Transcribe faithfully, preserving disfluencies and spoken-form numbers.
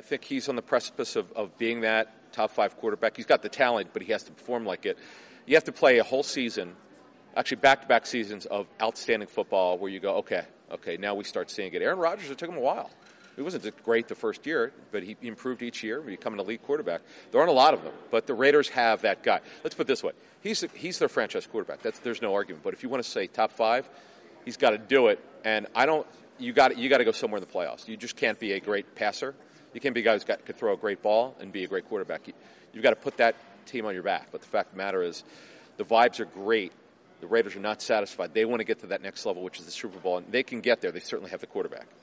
I think he's on the precipice of, of being that top five quarterback. He's got the talent, but he has to perform like it. You have to play a whole season, actually back-to-back seasons of outstanding football where you go, okay, okay, now we start seeing it. Aaron Rodgers, it took him a while. He wasn't great the first year, but he improved each year, becoming an elite quarterback. There aren't a lot of them, but the Raiders have that guy. Let's put it this way. He's he's their franchise quarterback. That's, there's no argument. But if you want to say top five, he's got to do it. And I don't – you got you got to go somewhere in the playoffs. You just can't be a great passer. You can't be a guy who's got could throw a great ball and be a great quarterback. You, you've got to put that team on your back. But the fact of the matter is the vibes are great. The Raiders are not satisfied. They want to get to that next level, which is the Super Bowl, and they can get there. They certainly have the quarterback.